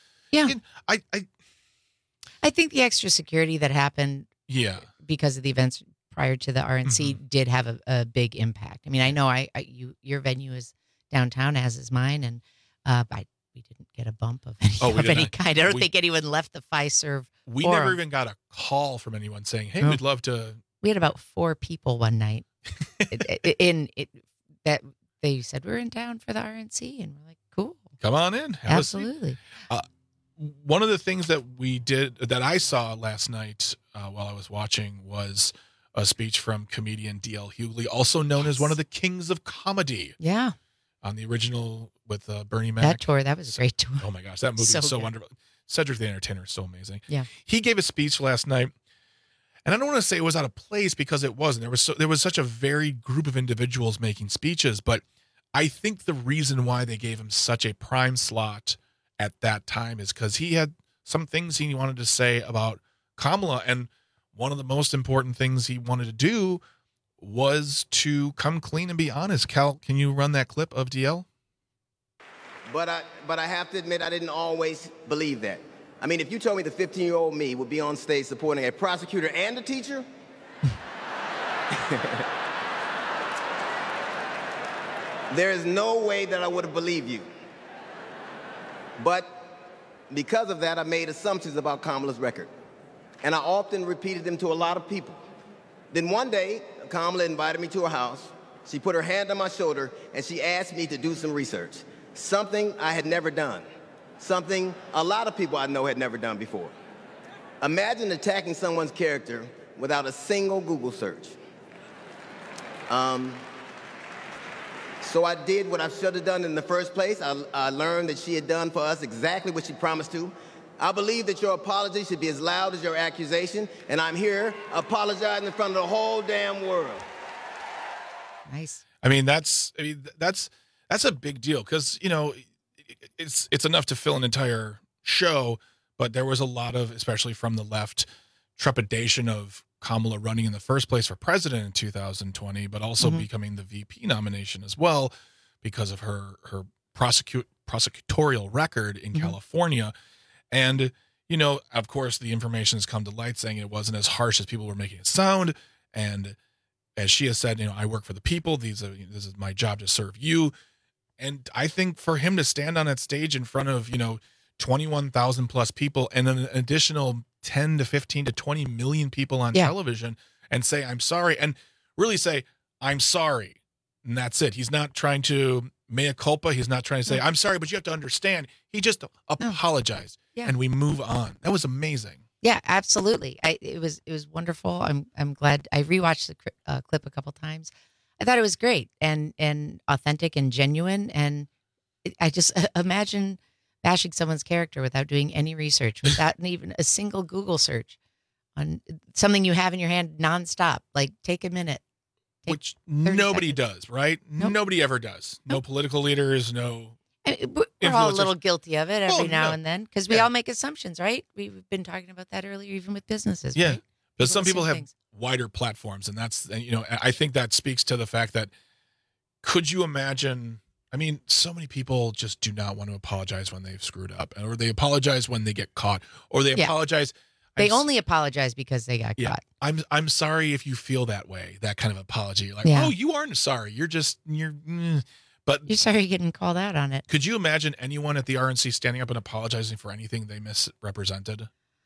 I think the extra security that happened because of the events prior to the RNC did have a big impact. I mean, I know your venue is downtown, as is mine, and we didn't get a bump of any kind. I don't think anyone left the Fiserv. We never even got a call from anyone saying, hey, we'd love to. We had about 4 people one night that they said we're in town for the RNC, and we're like, cool. Come on in. Absolutely. One of the things that I saw last night while I was watching was a speech from comedian D.L. Hughley, also known as one of the kings of comedy. Yeah. On the original with Bernie Mac. That tour, that was a great tour. Oh my gosh, that movie was so wonderful. Cedric the Entertainer is so amazing. Yeah. He gave a speech last night, and I don't want to say it was out of place because it wasn't. There was such a varied group of individuals making speeches, but I think the reason why they gave him such a prime slot at that time is because he had some things he wanted to say about Kamala, and one of the most important things he wanted to do was to come clean and be honest. Cal, can you run that clip of DL? But I have to admit, I didn't always believe that. I mean, if you told me the 15-year-old me would be on stage supporting a prosecutor and a teacher, there is no way that I would have believed you. But because of that, I made assumptions about Kamala's record. And I often repeated them to a lot of people. Then one day, Kamala invited me to her house. She put her hand on my shoulder, and she asked me to do some research. Something I had never done. Something a lot of people I know had never done before. Imagine attacking someone's character without a single Google search. So I did what I should have done in the first place. I learned that she had done for us exactly what she promised to. I believe that your apology should be as loud as your accusation, and I'm here apologizing in front of the whole damn world. Nice. I mean, that's a big deal because, you know, it's enough to fill an entire show, but there was a lot of, especially from the left, trepidation of Kamala running in the first place for president in 2020, but also becoming the VP nomination as well because of her prosecutorial record in California. And, you know, of course, the information has come to light saying it wasn't as harsh as people were making it sound. And as she has said, you know, I work for the people. This is my job to serve you. And I think for him to stand on that stage in front of, you know, 21,000 plus people and then an additional 10 to 15 to 20 million people on television and say, I'm sorry, and really say, I'm sorry. And that's it. He's not trying to mea culpa. He's not trying to say, I'm sorry, but you have to understand. He just apologized and we move on. That was amazing. Yeah, absolutely. It was wonderful. I'm glad I rewatched the clip a couple times. I thought it was great and authentic and genuine. And I just imagine bashing someone's character without doing any research, without even a single Google search on something you have in your hand nonstop. Like, take a minute. Which nobody does, right? Nope. Nobody ever does. Nope. No political leaders, no. We're all a little guilty of it every now and then because we all make assumptions, right? We've been talking about that earlier, even with businesses. Yeah, right? but some people have wider platforms, and that's, you know, I think that speaks to the fact that could you imagine? I mean, so many people just do not want to apologize when they've screwed up, or they apologize when they get caught, or they apologize. They only apologize because they got caught. I'm sorry if you feel that way. That kind of apology, like, oh, you aren't sorry. But you're sorry you're getting called out on it. Could you imagine anyone at the RNC standing up and apologizing for anything they misrepresented?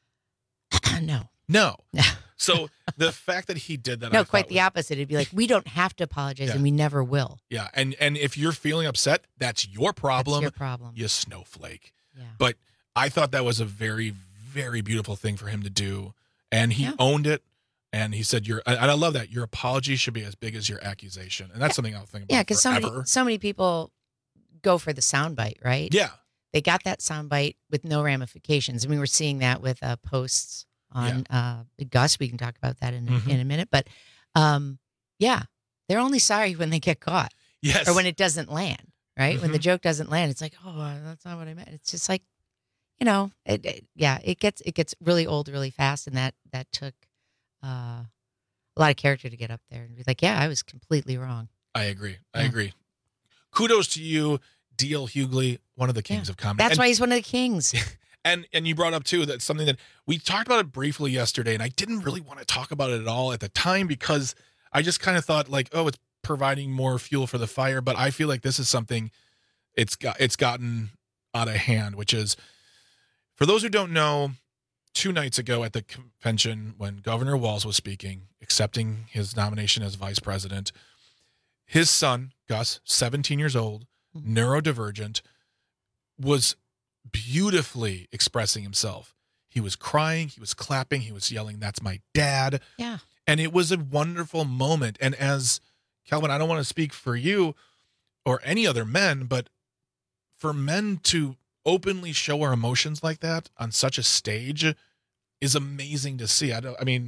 No. So the fact that he did that, no, quite the opposite. It'd be like, we don't have to apologize, and we never will. Yeah, and if you're feeling upset, that's your problem. That's your problem. You snowflake. Yeah. But I thought that was a very, very beautiful thing for him to do, and he owned it. And he said, and I love that, your apology should be as big as your accusation. And that's something I'll think about. Yeah, because so many people go for the soundbite, right? Yeah. They got that soundbite with no ramifications. And we were seeing that with posts on Gus. We can talk about that in a minute. But they're only sorry when they get caught. Yes. Or when it doesn't land, right? When the joke doesn't land, it's like, oh, that's not what I meant. It's just like, you know, it gets really old really fast. And that took a lot of character to get up there and be like, yeah, I was completely wrong. I agree. Kudos to you, D.L. Hughley, one of the kings of comedy. That's why he's one of the kings. And you brought up too, that's something that we talked about it briefly yesterday, and I didn't really want to talk about it at all at the time because I just kind of thought like, oh, it's providing more fuel for the fire. But I feel like this is something it's gotten out of hand, which is, for those who don't know, 2 nights ago at the convention when Governor Walz was speaking, accepting his nomination as vice president, his son, Gus, 17 years old, neurodivergent, was beautifully expressing himself. He was crying, he was clapping, he was yelling, "That's my dad." Yeah. And it was a wonderful moment. And as Calvin, I don't want to speak for you or any other men, but for men to openly show our emotions like that on such a stage is amazing to see. I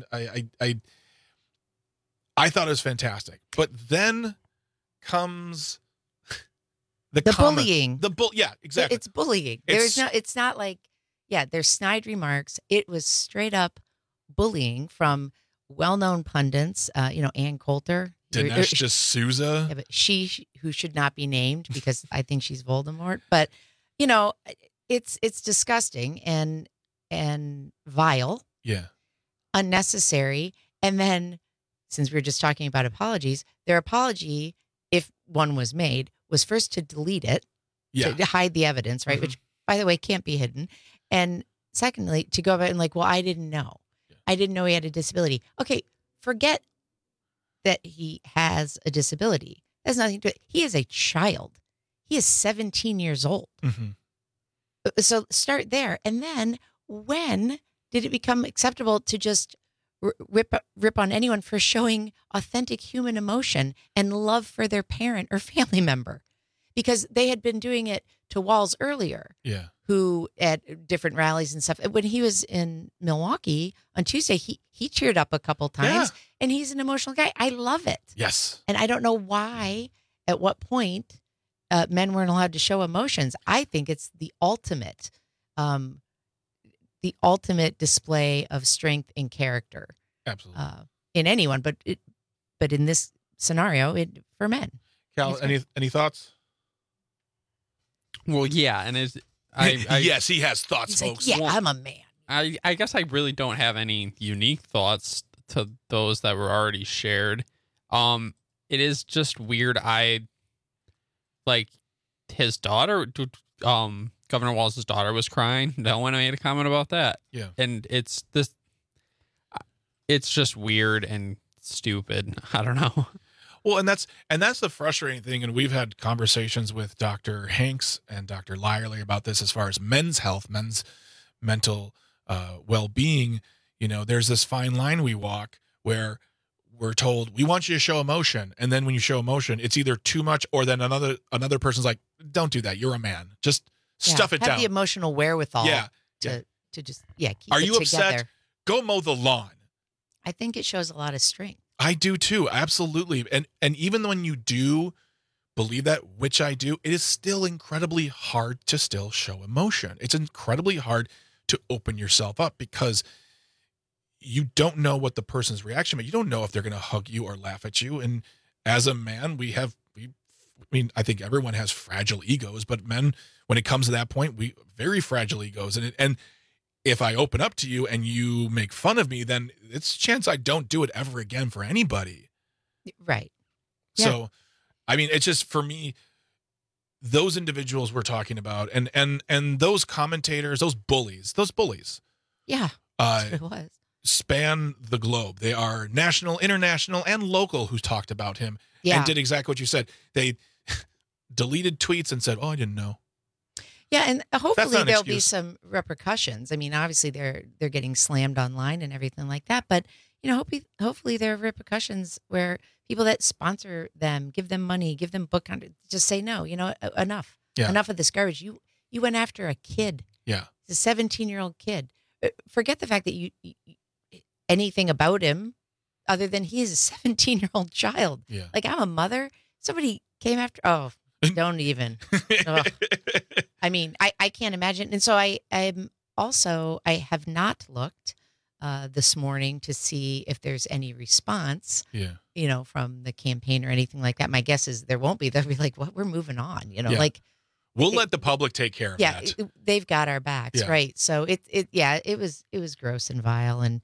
thought it was fantastic. But then comes the bullying. Yeah, exactly. It's bullying. It's not like, there's snide remarks. It was straight up bullying from well-known pundits, Ann Coulter. Dinesh D'Souza. Yeah, but she who should not be named because I think she's Voldemort. But it's disgusting and vile. Yeah. Unnecessary. And then, since we were just talking about apologies, their apology, if one was made, was first to delete it, to hide the evidence, right? Which, by the way, can't be hidden. And secondly, to go about and like, well, I didn't know. I didn't know he had a disability. Okay, forget that he has a disability. That's nothing to it. He is a child. He is 17 years old. So start there. And then when did it become acceptable to just rip on anyone for showing authentic human emotion and love for their parent or family member? because they had been doing it to Walz earlier. Yeah. Who at different rallies and stuff. When he was in Milwaukee on Tuesday, he cheered up a couple times, and he's an emotional guy. I love it. Yes. And I don't know why, at what point, men weren't allowed to show emotions. I think it's the ultimate display of strength and character. Absolutely. In anyone, but in this scenario, for men. Cal, any thoughts? Well, yeah, and yes, he has thoughts, He's folks. like, I'm a man. I guess I really don't have any unique thoughts to those that were already shared. It is just weird. Like his daughter, Governor Walz's daughter was crying. No one made a comment about that. Yeah. And it's just weird and stupid. I don't know. Well, and that's the frustrating thing. And we've had conversations with Dr. Hanks and Dr. Lyerly about this as far as men's health, men's mental well-being. You know, there's this fine line we walk where we're told we want you to show emotion, and then when you show emotion, it's either too much, or then another person's like, "Don't do that. You're a man. Just stuff it down." Have the emotional wherewithal. To just keep Are it you together. upset? Go mow the lawn. I think it shows a lot of strength. I do too, absolutely. And even when you do believe that, which I do, it is still incredibly hard to still show emotion. It's incredibly hard to open yourself up because you don't know what the person's reaction, but you don't know if they're going to hug you or laugh at you. And as a man, I think everyone has fragile egos, but men, when it comes to that point, we very fragile egos. And if I open up to you and you make fun of me, then it's a chance I don't do it ever again for anybody. Right. So, I mean, it's just, for me, those individuals we're talking about and those commentators, those bullies. Yeah. That's what it was. Span the globe. They are national, international, and local who talked about him Yeah. and did exactly what you said. They deleted tweets and said, "Oh, I didn't know." Yeah, and hopefully not an there'll be excuse. some repercussions. I mean, obviously they're getting slammed online and everything like that, but you know, hopefully there are repercussions where people that sponsor them, give them money, give them book contracts, just say no. You know, enough. Yeah. Enough of this garbage. You went after a kid. Yeah. He's a 17-year-old kid. Forget the fact that you anything about him other than he is a 17-year-old child. Yeah. Like, I'm a mother. Somebody came after. Oh, don't even. Ugh. I mean, I can't imagine. And so I have not looked this morning to see if there's any response, you know, from the campaign or anything like that. My guess is there won't be. They'll be like, "What? We're moving on." You know, like we'll let the public take care of that. They've got our backs, Yeah. right? So it was gross and vile, and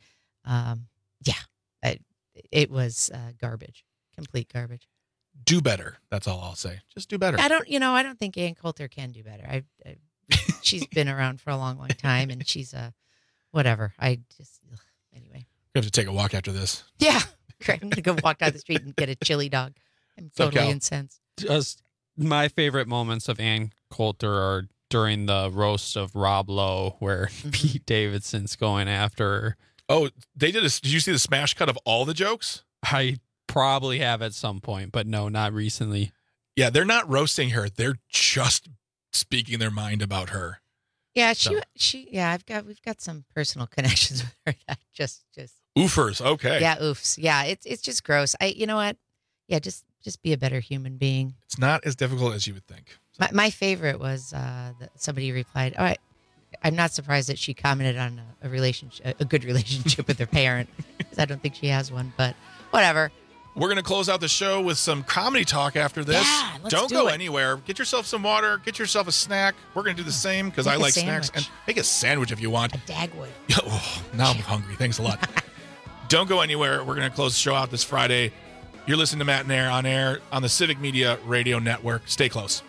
it was garbage, complete garbage. Do better. That's all I'll say. Just do better. I don't think Ann Coulter can do better. She's been around for a long, long time, and she's whatever. Anyway. We have to take a walk after this. Yeah, great. I'm gonna go walk down the street and get a chili dog. I'm totally incensed. Just my favorite moments of Ann Coulter are during the roast of Rob Lowe, where Pete Davidson's going after her. Oh, did you see the smash cut of all the jokes? I probably have at some point, but no, not recently. Yeah, they're not roasting her. They're just speaking their mind about her. Yeah, we've got some personal connections with her. That just oofers. Okay. Yeah, oofs. Yeah, it's just gross. You know what? Yeah, just be a better human being. It's not as difficult as you would think. My favorite was that somebody replied, "All right, I'm not surprised that she commented on a good relationship with her parent, because I don't think she has one, but whatever." We're going to close out the show with some comedy talk after this. Yeah, let's Don't do go it. anywhere. Get yourself some water. Get yourself a snack. We're going to do the same because I Make a like snacks. sandwich. And make a sandwich if you want. A Dagwood. Oh, now I'm hungry. Thanks a lot. Don't go anywhere. We're going to close the show out this Friday. You're listening to Matt and Air on air on the Civic Media Radio Network. Stay close.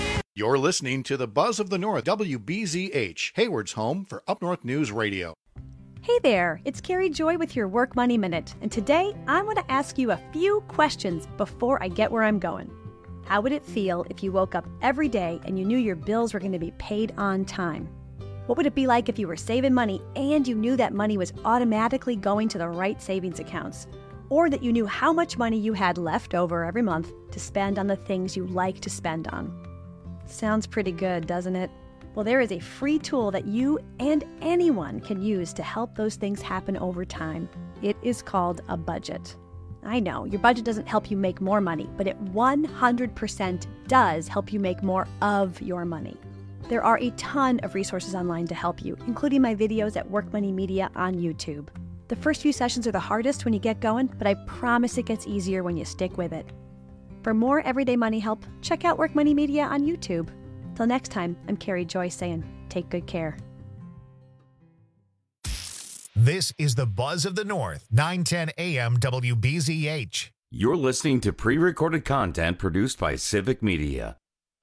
You're listening to the Buzz of the North, WBZH, Hayward's home for Up North News Radio. Hey there, it's Carrie Joy with your Work Money Minute, and today I want to ask you a few questions before I get where I'm going. How would it feel if you woke up every day and you knew your bills were going to be paid on time? What would it be like if you were saving money and you knew that money was automatically going to the right savings accounts? Or that you knew how much money you had left over every month to spend on the things you like to spend on? Sounds pretty good, doesn't it? Well, there is a free tool that you and anyone can use to help those things happen over time. It is called a budget. I know, your budget doesn't help you make more money, but it 100% does help you make more of your money. There are a ton of resources online to help you, including my videos at Work Money Media on YouTube. The first few sessions are the hardest when you get going, but I promise it gets easier when you stick with it. For more everyday money help, check out Work Money Media on YouTube. Till next time, I'm Carrie Joy saying, take good care. This is the Buzz of the North, 910 AM WBZH. You're listening to pre-recorded content produced by Civic Media.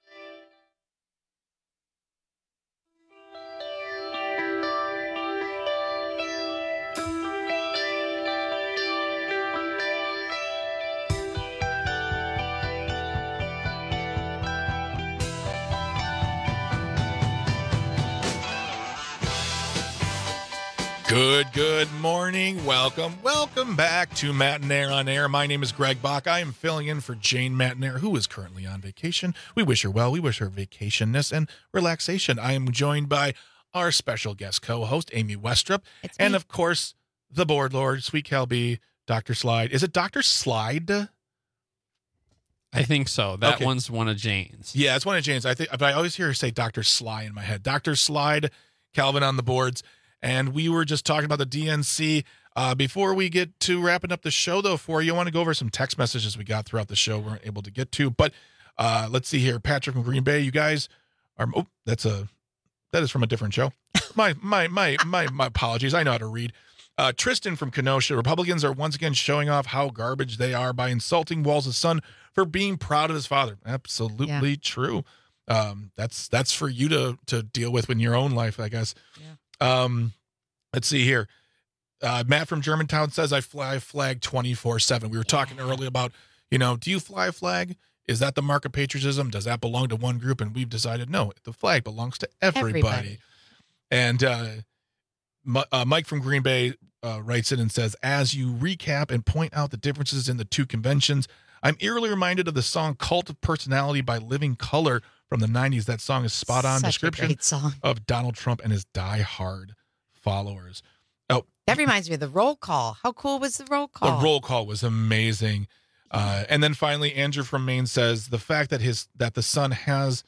Good morning. Welcome back to Matt and Air on Air. My name is Greg Bach. I am filling in for Jane Matnair, who is currently on vacation. We wish her well. We wish her vacationness and relaxation. I am joined by our special guest co-host, Amy Westrup, and of course, the board lord, Sweet Cal B, Dr. Slide. Is it Dr. Slide? I think so. That one's one of Jane's. Yeah, it's one of Jane's. But I always hear her say Dr. Sly in my head. Dr. Slide, Calvin on the boards. And we were just talking about the DNC. Before we get to wrapping up the show, though, for you, I want to go over some text messages we got throughout the show we weren't able to get to. But let's see here. Patrick from Green Bay, you guys are. Oh, that is from a different show. My apologies. I know how to read. Tristan from Kenosha. Republicans are once again showing off how garbage they are by insulting Walz' son for being proud of his father. Absolutely true. That's for you to deal with in your own life, I guess. Yeah. Let's see here. Matt from Germantown says, I fly a flag 24/7. We were talking earlier about, do you fly a flag? Is that the mark of patriotism? Does that belong to one group? And we've decided, no, the flag belongs to everybody. And Mike from Green Bay writes in and says, as you recap and point out the differences in the two conventions, I'm eerily reminded of the song Cult of Personality by Living Colour from the 90s. That song is spot on description of Donald Trump and his diehard followers. Oh, that reminds me of the roll call. How cool was the roll call? The roll call was amazing. And then finally, Andrew from Maine says the fact that the son is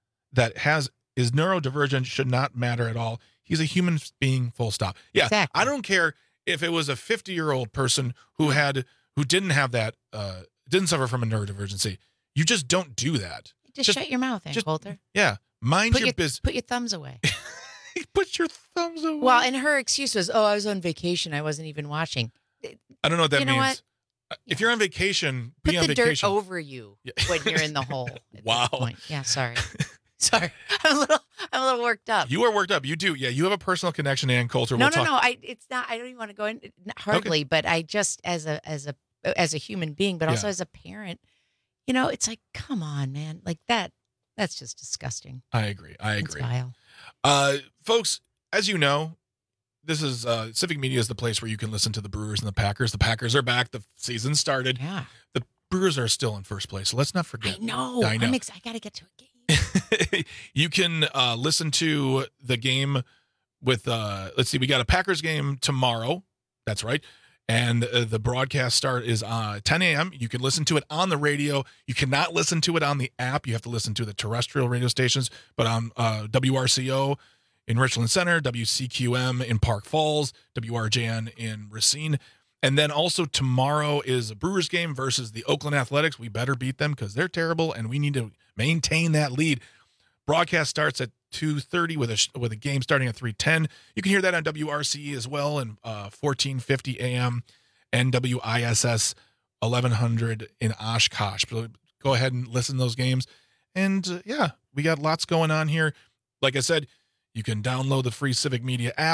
neurodivergent should not matter at all. He's a human being, full stop. Yeah, exactly. I don't care if it was a 50-year-old person who didn't have that, didn't suffer from a neurodivergency. You just don't do that. Just shut your mouth, Coulter. Yeah, mind your business. Put your thumbs away. Put your thumbs away. Well, and her excuse was, I was on vacation. I wasn't even watching. I don't know what that means. You know what? If you're on vacation, be on vacation. Put the dirt over you when you're in the hole. Wow. Yeah, sorry. Sorry. I'm a little worked up. You are worked up. You do. Yeah, you have a personal connection to Ann Coulter. No. It's not. I don't even want to go in hardly, but I just as a human being, but also as a parent, it's like, come on, man. Like that's just disgusting. I agree. It's vile. Folks, as you know, this is Civic Media is the place where you can listen to the Brewers and the Packers. The Packers are back. The season started. Yeah. The Brewers are still in first place. So let's not forget. I know. I got to get to a game. You can listen to the game with, let's see, we got a Packers game tomorrow. That's right. And the broadcast start is 10 a.m. You can listen to it on the radio. You cannot listen to it on the app. You have to listen to the terrestrial radio stations, but on WRCO in Richland Center, WCQM in Park Falls, WRJN in Racine. And then also tomorrow is a Brewers game versus the Oakland Athletics. We better beat them because they're terrible, and we need to maintain that lead. Broadcast starts at 2:30 with a game starting at 3:10. You can hear that on WRCE as well, and 1450 AM and WISS 1100 in Oshkosh. So go ahead and listen to those games. And we got lots going on here. Like I said, you can download the free Civic Media app,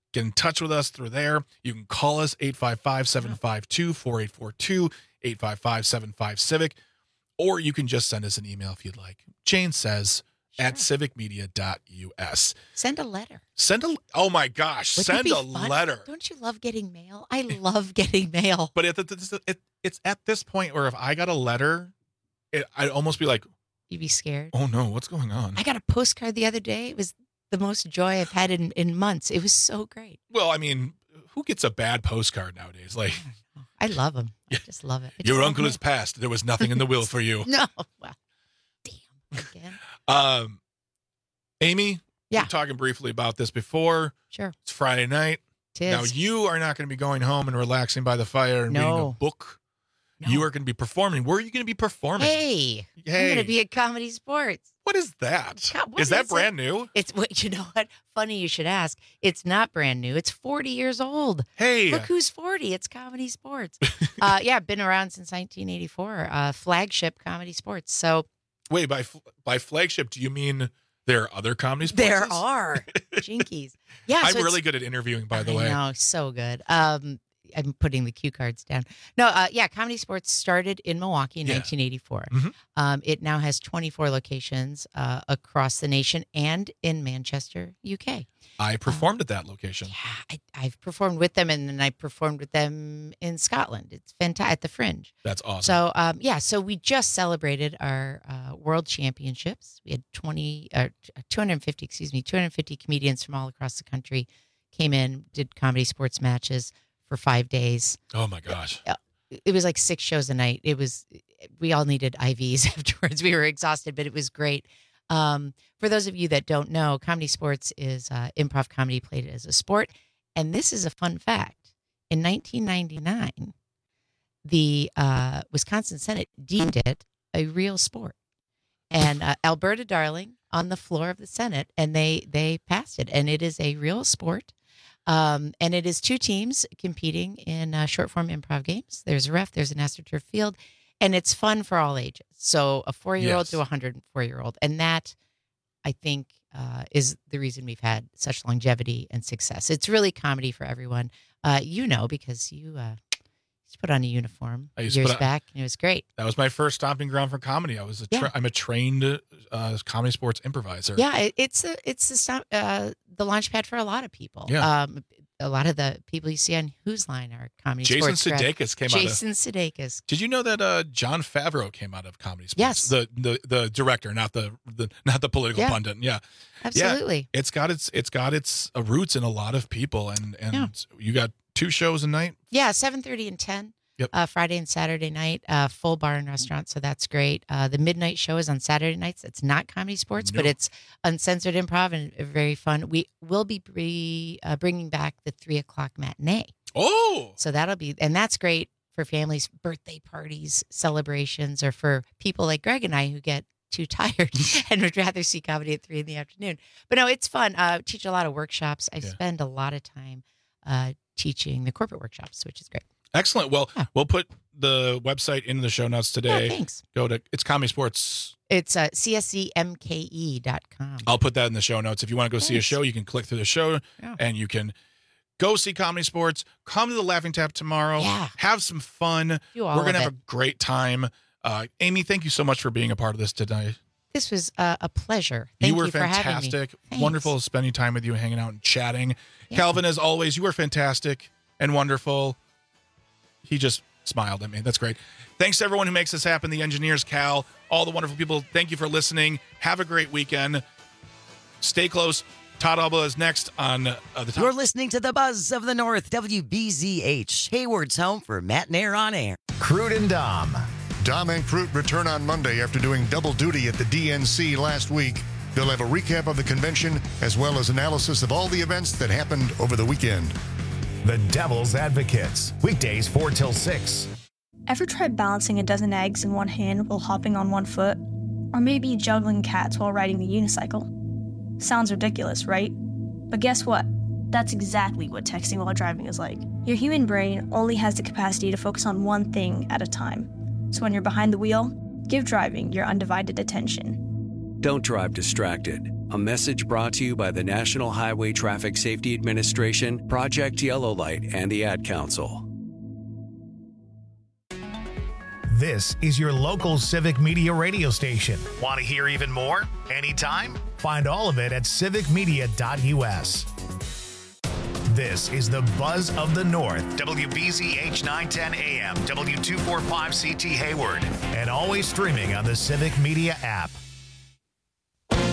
Get in touch with us through there. You can call us 855-752-4842, 855-75-CIVIC, or you can just send us an email if you'd like. Jane says at civicmedia.us. Send a letter. Oh my gosh, Wouldn't send it a be fun? letter. Don't you love getting mail? I love getting mail. But it's at this point where if I got a letter, I'd almost be like, you'd be scared. Oh no, what's going on? I got a postcard the other day. It was the most joy I've had in months. It was so great. Well, I mean, who gets a bad postcard nowadays? Like, I love them. I just love it. Your uncle is passed. There was nothing in the will for you. No. Well, damn. Again. Amy, we yeah. were talking briefly about this before. Sure. It's Friday night. It is. Now, you are not going to be going home and relaxing by the fire and reading a book. No. You are going to be performing. Where are you going to be performing? Hey. I'm going to be at Comedy Sports. What is that? God, is that brand new? It's you know what? Funny you should ask. It's not brand new. It's 40 years old. Hey. Look who's 40. It's Comedy Sports. Yeah, been around since 1984. Flagship Comedy Sports. So wait, by flagship, do you mean there are other comedy sports? There are. Jinkies. Yeah. I'm really good at interviewing, by the way. No, so good. I'm putting the cue cards down. No, yeah, Comedy Sports started in Milwaukee in 1984. Mm-hmm. It now has 24 locations across the nation and in Manchester, UK. I performed at that location. Yeah, I've performed with them, and then I performed with them in Scotland. It's fantastic at the Fringe. That's awesome. So, so we just celebrated our World Championships. We had 250 comedians from all across the country came in, did Comedy Sports matches for 5 days. Oh my gosh. It was like 6 shows a night. We all needed IVs afterwards. We were exhausted, but it was great. For those of you that don't know, Comedy Sports is improv comedy played as a sport. And this is a fun fact. In 1999, the Wisconsin Senate deemed it a real sport. And Alberta Darling on the floor of the Senate, and they passed it. And it is a real sport. And it is 2 teams competing in short form improv games. There's a ref, there's an AstroTurf field, and it's fun for all ages. So a 4-year-old to a 104-year-old. And that, I think, is the reason we've had such longevity and success. It's really comedy for everyone. Because you put on a uniform years back, and it was great. That was my first stomping ground for comedy. I'm a trained Comedy Sports improviser. Yeah, it's the launch pad for a lot of people. Yeah. A lot of the people you see on Whose Line are Comedy Jason Sports. Sudeikis came out of... Jason Sudeikis. Did you know that Jon Favreau came out of Comedy Sports? Yes. The director, not the political pundit. Yeah. Absolutely. Yeah. It's got its roots in a lot of people, and you got 2 shows a night. Yeah, 7:30 and 10. Yep. Friday and Saturday night, full bar and restaurant, so that's great. The midnight show is on Saturday nights. It's not Comedy Sports, but it's uncensored improv and very fun. We will be bringing back the 3:00 matinee. Oh! So that's great for families, birthday parties, celebrations, or for people like Greg and I who get too tired and would rather see comedy at 3 p.m. But no, it's fun. Teach a lot of workshops. I spend a lot of time teaching the corporate workshops, which is great. Excellent. Well, we'll put the website in the show notes today. Thanks. It's Comedy Sports. It's cscmke.com. I'll put that in the show notes. If you want to go see a show, you can click through the show and you can go see Comedy Sports. Come to the Laughing Tap tomorrow. Yeah. Have some fun. We're going to have a great time. Amy, thank you so much for being a part of this today. This was a pleasure. Thank you for fantastic. having me. Wonderful spending time with you, hanging out and chatting. Yeah. Calvin, as always, you were fantastic and wonderful. He just smiled at me. That's great. Thanks to everyone who makes this happen. The engineers, Cal, all the wonderful people. Thank you for listening. Have a great weekend. Stay close. Todd Alba is next on the top. You're listening to the Buzz of the North, WBZH, Hayward's home for Matt Nair on air. Crude and Dom. Dom and Crute return on Monday after doing double duty at the DNC last week. They'll have a recap of the convention as well as analysis of all the events that happened over the weekend. The Devil's Advocates, weekdays 4 till 6. Ever tried balancing a dozen eggs in one hand while hopping on one foot? Or maybe juggling cats while riding the unicycle? Sounds ridiculous, right? But guess what? That's exactly what texting while driving is like. Your human brain only has the capacity to focus on one thing at a time. So when you're behind the wheel, give driving your undivided attention. Don't drive distracted. A message brought to you by the National Highway Traffic Safety Administration, Project Yellow Light, and the Ad Council. This is your local Civic Media radio station. Want to hear even more? Anytime? Find all of it at civicmedia.us. This is the Buzz of the North, WBZH 910 AM, W245CT Hayward, and always streaming on the Civic Media app.